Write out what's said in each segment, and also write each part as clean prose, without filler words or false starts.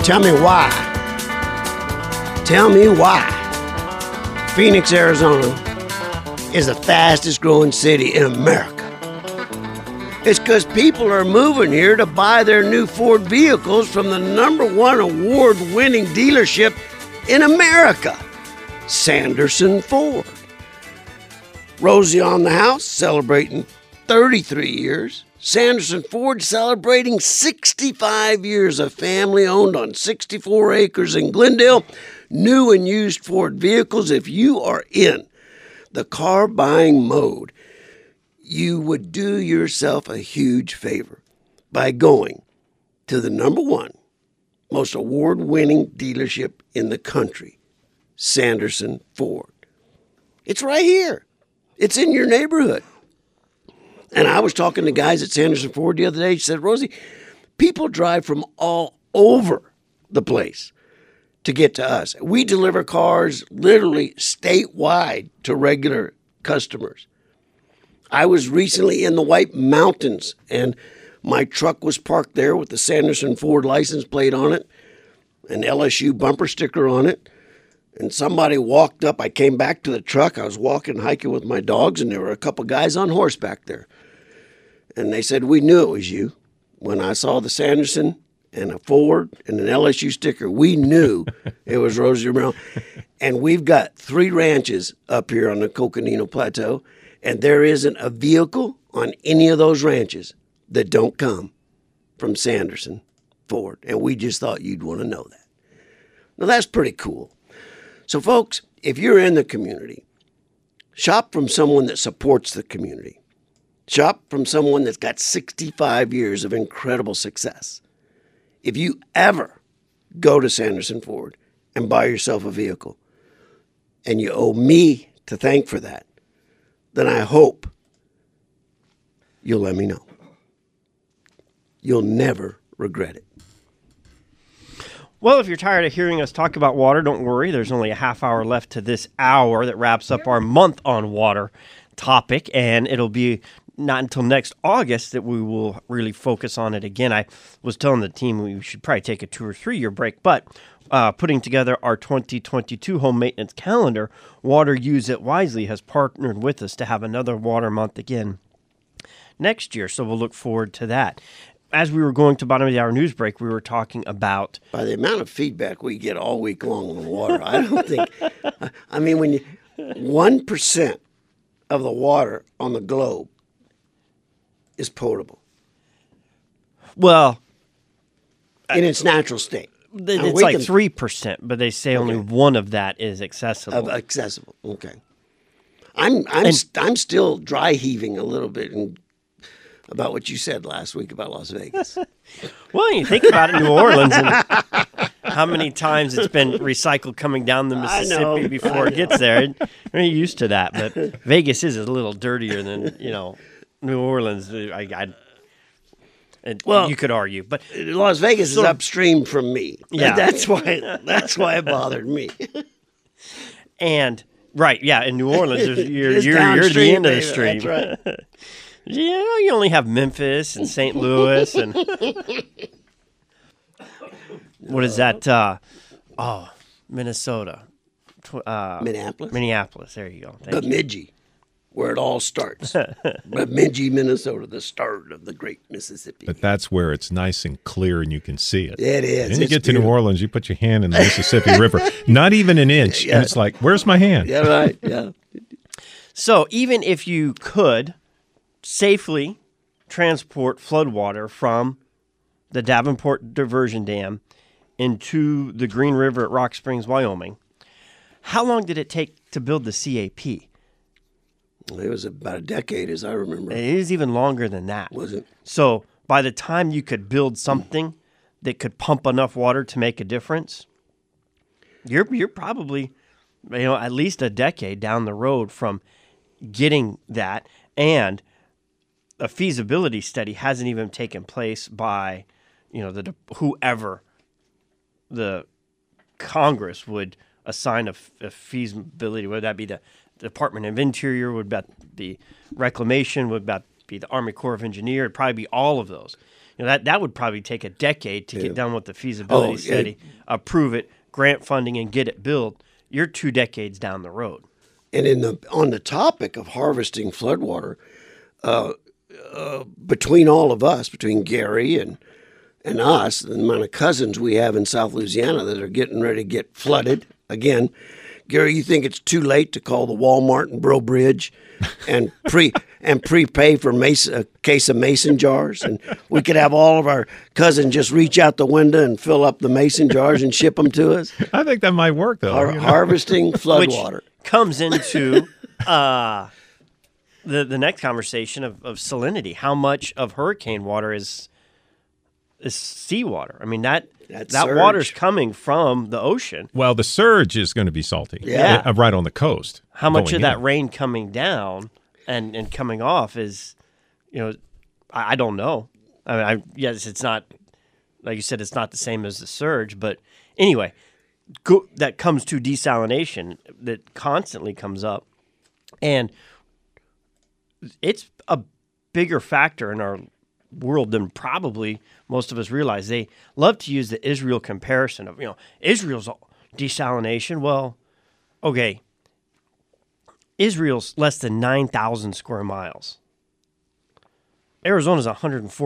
Tell me why. Tell me why Phoenix, Arizona is the fastest growing city in America. It's because people are moving here to buy their new Ford vehicles from the #1 award-winning dealership in America, Sanderson Ford. Rosie on the house celebrating 33 years. Sanderson Ford celebrating 65 years of family owned on 64 acres in Glendale. New and used Ford vehicles. If you are in the car buying mode, you would do yourself a huge favor by going to the #1 most award-winning dealership in the country, Sanderson Ford. It's right here. It's in your neighborhood. And I was talking to guys at Sanderson Ford the other day. He said, Rosie, people drive from all over the place to get to us. We deliver cars literally statewide to regular customers. I was recently in the White Mountains, and my truck was parked there with the Sanderson Ford license plate on it, an LSU bumper sticker on it. And somebody walked up. I came back to the truck. I was walking, hiking with my dogs, and there were a couple guys on horseback there. And they said, we knew it was you. When I saw the Sanderson and a Ford and an LSU sticker, we knew it was Rosie Romero. And we've got 3 ranches up here on the Coconino Plateau, and there isn't a vehicle on any of those ranches that don't come from Sanderson Ford. And we just thought you'd want to know that. Now, that's pretty cool. So, folks, if you're in the community, shop from someone that supports the community. Shop from someone that's got 65 years of incredible success. If you ever go to Sanderson Ford and buy yourself a vehicle, and you owe me to thank for that, then I hope you'll let me know. You'll never regret it. Well, if you're tired of hearing us talk about water, don't worry. There's only a half hour left to this hour that wraps up our month on water topic, and it'll be not until next August that we will really focus on it again. I was telling the team we should probably take a 2 or 3 year break, but putting together our 2022 home maintenance calendar, Water Use It Wisely has partnered with us to have another water month again next year, so we'll look forward to that. As we were going to bottom of the hour news break, we were talking about... By the amount of feedback we get all week long on water, I don't think... I mean, when 1% of the water on the globe is potable. Well... in its natural state. It's like 3%, but they say only one of that is accessible. Accessible, okay. I'm still dry heaving a little bit about what you said last week about Las Vegas. Well, you think about it, New Orleans, and how many times it's been recycled coming down the Mississippi before it gets there. We're used to that, but Vegas is a little dirtier than New Orleans. Well, you could argue, but Las Vegas is upstream from me. Yeah, that's why it bothered me. And right, yeah, in New Orleans, you're the end of the stream. That's right. You only have Memphis and St. Louis and what is that? Minnesota, Minneapolis. There you go. Bemidji, where it all starts. Bemidji, Minnesota, the start of the Great Mississippi. But that's where it's nice and clear and you can see it. It is. Then you get to New Orleans, you put your hand in the Mississippi River, not even an inch, and it's like, where's my hand? Yeah, right. Yeah. So even if you could safely transport floodwater from the Davenport Diversion Dam into the Green River at Rock Springs, Wyoming, how long did it take to build the CAP? It was about a decade, as I remember. It is even longer than that. Was it? So by the time you could build something that could pump enough water to make a difference, you're probably at least a decade down the road from getting that. And a feasibility study hasn't even taken place by, whoever the Congress would assign a feasibility. Would that be the Department of Interior? Would that be Reclamation? Would that be the Army Corps of Engineers? It'd probably be all of those that would probably take a decade to get done with the feasibility study, approve it, grant funding, and get it built. You're 2 decades down the road. And on the topic of harvesting floodwater, between all of us, between Gary and us, the amount of cousins we have in South Louisiana that are getting ready to get flooded again. Gary, you think it's too late to call the Walmart in Brill Bridge and prepay for a case of mason jars, and we could have all of our cousins just reach out the window and fill up the mason jars and ship them to us? I think that might work, though. Harvesting floodwater. Which comes into the next conversation of salinity. How much of hurricane water is seawater? I mean, that water's coming from the ocean. Well, the surge is going to be salty. Yeah. Right on the coast. How much of that rain coming down and coming off is, I don't know. I mean, yes, it's not, like you said, it's not the same as the surge. But anyway, that comes to desalination that constantly comes up. And it's a bigger factor in our world than probably most of us realize. They love to use the Israel comparison of, Israel's desalination. Well, okay, Israel's less than 9,000 square miles. Arizona's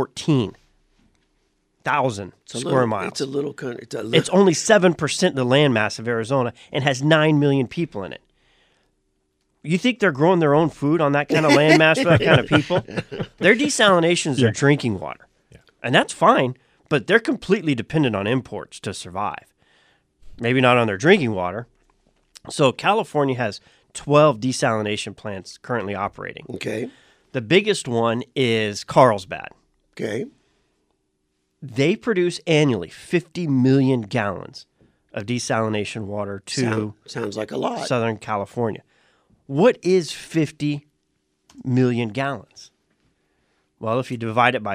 114,000 square miles. It's a little country. It's only 7% of the landmass of Arizona and has 9 million people in it. You think they're growing their own food on that kind of landmass for that kind of people? Their desalination is their drinking water. Yeah. And that's fine, but they're completely dependent on imports to survive. Maybe not on their drinking water. So California has 12 desalination plants currently operating. Okay. The biggest one is Carlsbad. Okay. They produce annually 50 million gallons of desalination water to sounds like a lot. Southern California. What is 50 million gallons? Well, if you divide it by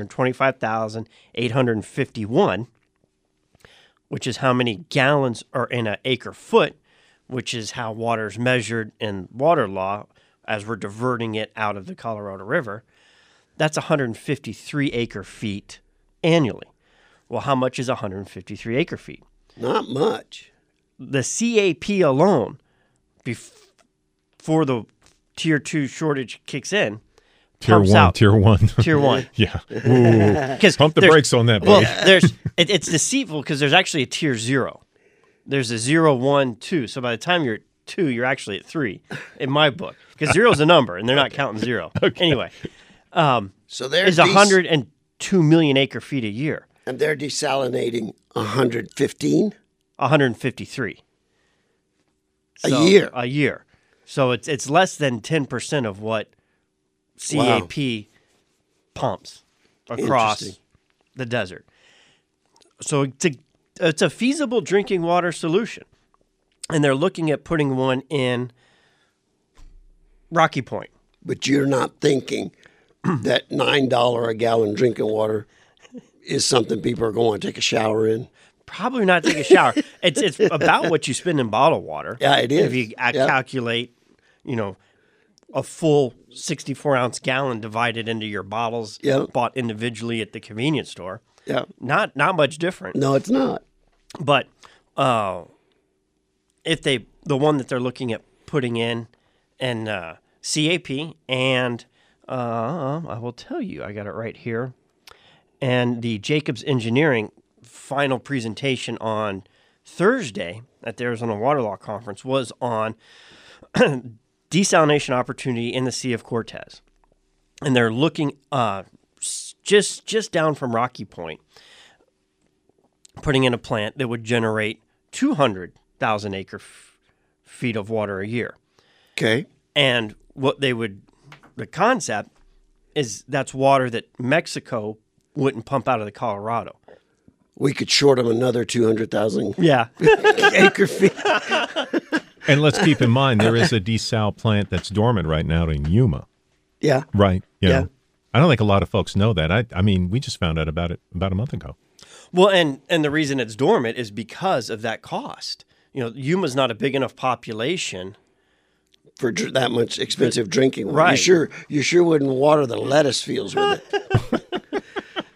325,851, which is how many gallons are in an acre foot, which is how water is measured in water law as we're diverting it out of the Colorado River, that's 153 acre feet annually. Well, how much is 153 acre feet? Not much. The CAP alone, before the Tier 2 shortage kicks in, Tier 1. Tier 1. Yeah. Pump the brakes on that, buddy. Well, it's deceitful because there's actually a Tier 0. There's a 0, 1, 2. So by the time you're at 2, you're actually at 3 in my book. Because 0 is a number, and they're not counting 0. Okay. Anyway, so there's 102 million acre feet a year. And they're desalinating 115? 153. A year? A year. So it's less than 10% of what CAP pumps across the desert. So it's a feasible drinking water solution. And they're looking at putting one in Rocky Point. But you're not thinking that $9 a gallon drinking water is something people are going to take a shower in? Probably not take a shower. It's about what you spend in bottled water. Yeah, it is. If you calculate, a full 64-ounce gallon divided into your bottles bought individually at the convenience store. Yeah. Not much different. No, it's not. But if the one that they're looking at putting in and CAP and I will tell you, I got it right here. And the Jacobs Engineering final presentation on Thursday at the Arizona Water Law Conference was on desalination opportunity in the Sea of Cortez. And they're looking just down from Rocky Point, putting in a plant that would generate 200,000 acre feet of water a year. Okay. And the concept is that's water that Mexico wouldn't pump out of the Colorado. We could short them another 200,000 acre feet. And let's keep in mind, there is a desal plant that's dormant right now in Yuma. Yeah. Right. I don't think a lot of folks know that. I mean, we just found out about it about a month ago. Well, and the reason it's dormant is because of that cost. Yuma's not a big enough population for that much expensive drinking water. Right. You sure wouldn't water the lettuce fields with it.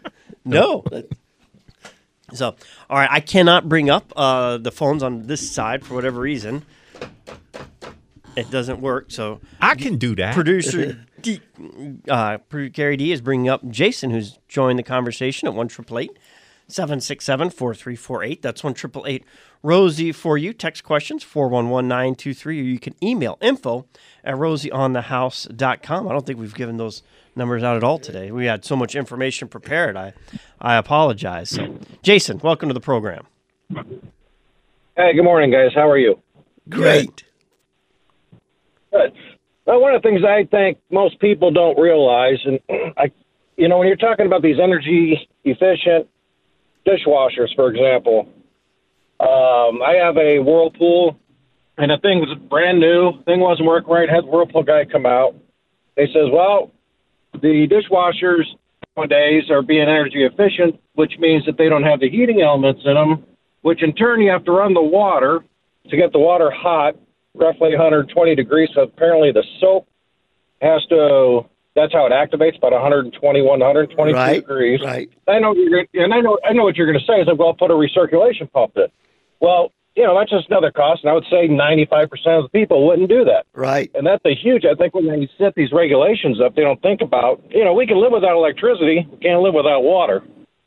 No. So, all right, I cannot bring up the phones on this side for whatever reason. It doesn't work, so I can do that. Producer Gary D is bringing up Jason, who's joined the conversation at 1-888-767-4348. That's 1-888-ROSIE for you. Text questions 411-923, or you can email info@rosieonthehouse.com. I don't think we've given those numbers out at all today. We had so much information prepared. I apologize. So, Jason, welcome to the program. Hey, good morning, guys. How are you? Great. Good. Well, one of the things I think most people don't realize, and when you're talking about these energy efficient dishwashers, for example, I have a Whirlpool, and the thing was brand new. Thing wasn't working right. Had the Whirlpool guy come out. They says, well, the dishwashers nowadays are being energy efficient, which means that they don't have the heating elements in them, which in turn you have to run the water to get the water hot, roughly 120 degrees. So apparently the soap has to, that's how it activates, about 121, 122 degrees. Right. I know what you're going to say is, well, put a recirculation pump in. Well, that's just another cost, and I would say 95% of the people wouldn't do that. Right. And that's I think when they set these regulations up, they don't think about, we can live without electricity, we can't live without water.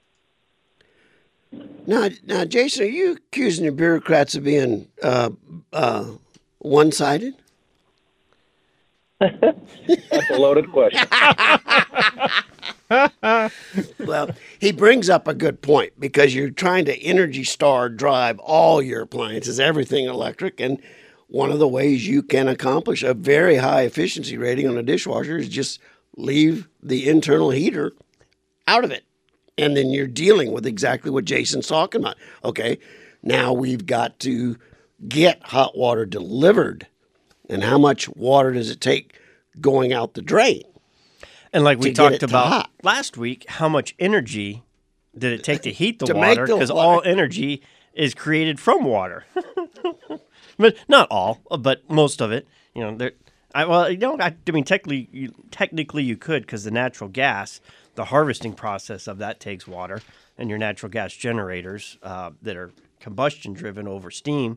Now, Jason, are you accusing the bureaucrats of being one-sided? That's a loaded question. Well, he brings up a good point, because you're trying to Energy Star drive all your appliances, everything electric, and one of the ways you can accomplish a very high efficiency rating on a dishwasher is just leave the internal heater out of it. And then you're dealing with exactly what Jason's talking about. Okay, now we've got to get hot water delivered. And how much water does it take going out the drain? And like we talked about last week, how much energy did it take to heat the water? Because all energy is created from water. But not all, but most of it. Technically you could, because the natural gas, the harvesting process of that takes water, and your natural gas generators that are combustion driven over steam.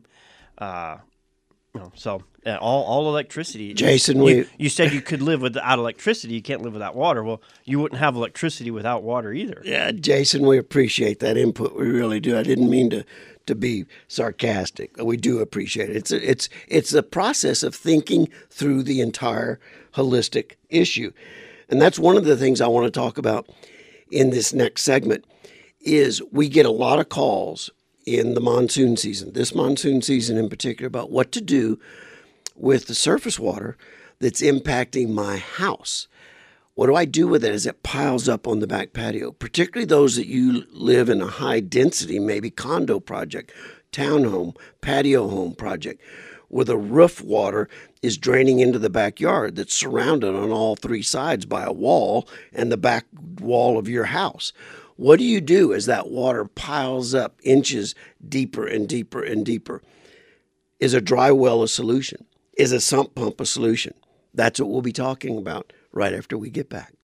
So all electricity. Jason, you said you could live without electricity. You can't live without water. Well, you wouldn't have electricity without water either. Yeah, Jason, we appreciate that input. We really do. I didn't mean to be sarcastic. We do appreciate it. It's a process of thinking through the entire holistic issue. And that's one of the things I want to talk about in this next segment is we get a lot of calls in the monsoon season, this monsoon season in particular, about what to do with the surface water that's impacting my house. What do I do with it as it piles up on the back patio? Particularly those that you live in a high density, maybe condo project, townhome, patio home project, where the roof water is draining into the backyard that's surrounded on all three sides by a wall and the back wall of your house. What do you do as that water piles up inches deeper and deeper and deeper? Is a dry well a solution? Is a sump pump a solution? That's what we'll be talking about right after we get back.